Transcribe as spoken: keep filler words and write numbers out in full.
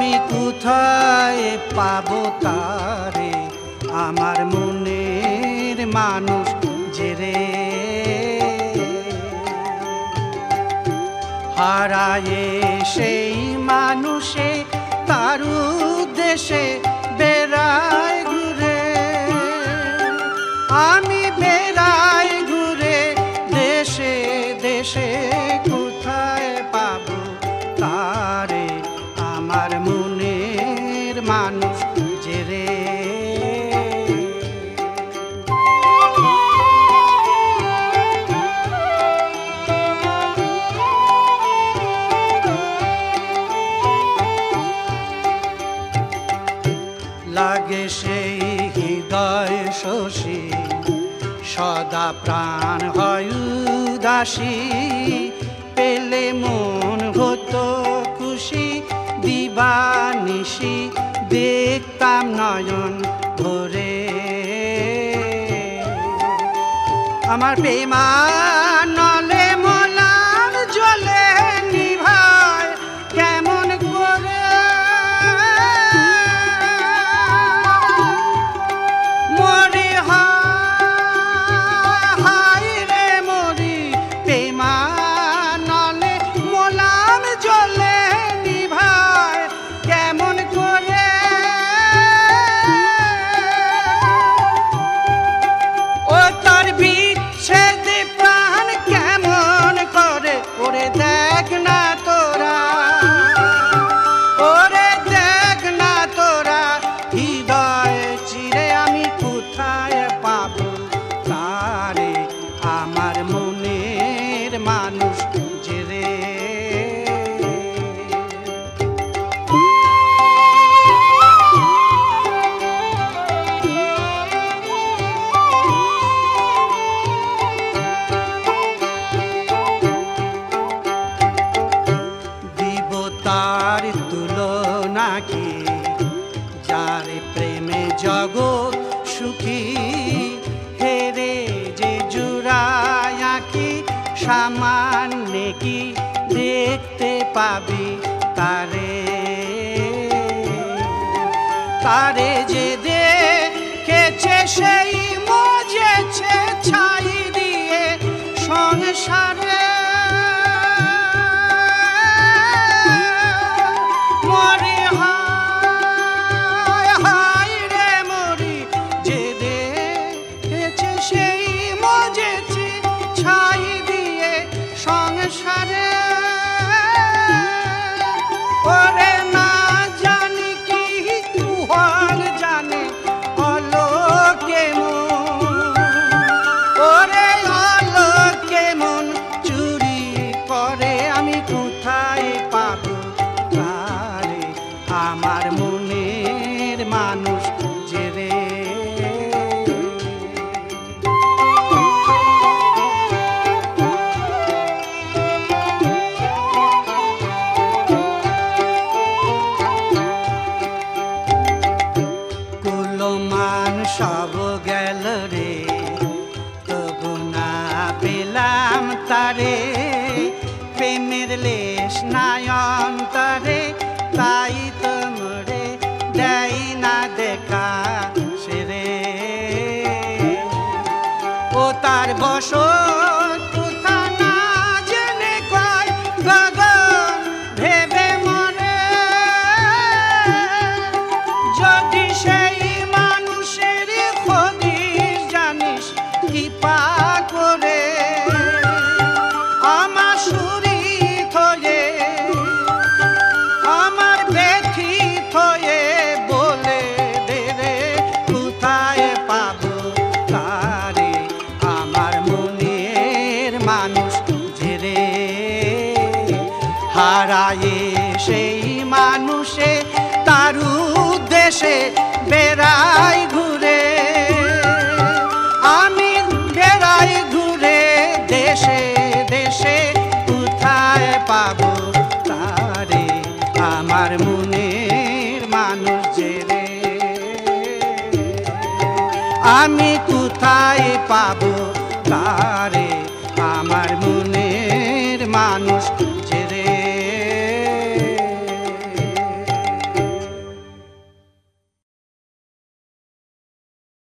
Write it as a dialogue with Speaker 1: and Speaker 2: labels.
Speaker 1: আমি কোথায় পাবো তারে, আমার মনের মানুষ যে রে। হারায়ে সেই মানুষে তার উদ্দেশে বেড়ায় ঘুরে, আমি বেড়াই ঘুরে দেশে দেশে, কোথায় পাবো তারে, আমার মনের মানুষ যে রে। লাগে সেই হৃদয় শশী, সদা প্রাণ হয় উদাসী, পেলে মন হতো খুশি, দিবানিশি দেখতাম নয়ন ভরে। আমার বেমান নলে মলার জলে নিভায় কেমন করে, মরি হায় রে মরি, বেমান নলে মলার জলে নিভায় কেমন করে। ও তার বিচ্ছেদ প্রাণ কেমন করে, ওরে দেখ না তোরা, ওরে দেখ না তোরা, হৃদয় চিরে আমি কোথায় পাবো তারে, আমার মনের মানুষ যে রে। তার তুলনা কি, যার প্রেমে জগৎ সুখী, হেরে যে জুড়ায় আঁকি, সামান্য কি দেখতে পাবি তারে, তারে যে দেখেছে সেই মজেছে ছাই দিয়ে সংসারে। মরি হায় হায় রে মরি, যে দেখেছে সেই মজেছে ছাই দিয়ে সংসারে। ওরে না জানি কি তুহার জানে অলোকে মন, ওরে অলোকে মন চুরি করে, আমি কোথায় পাবো তারে, আমার মনের মানুষ যে রে। কুলমান সব গেল রে, তবু না পেলাম তারে, প্রেমের লেশ নাই অন্তরে, তাই তোমরে দেই না দেখা সেরে। ও তার বসত কোথা না জেনে কয় গগন ভেবে মরে, যদি সেই মানুষের খোঁজ জানিস কি পা করে, আমার সুরিত হয়ে আমার ব্যথিত হয়ে বলে দে রে, কোথায় পাবো তারে, আমার মনের মানুষ যে রে। হারায়ে সেই মানুষে তার উদ্দেশে বেড়াই ঘুরে, আমি বেড়াই ঘুরে দেশে দেশে, কোথায় পাবো তারে, আমার মনের মানুষ যে রে। আমি কোথায় পাবো তারে,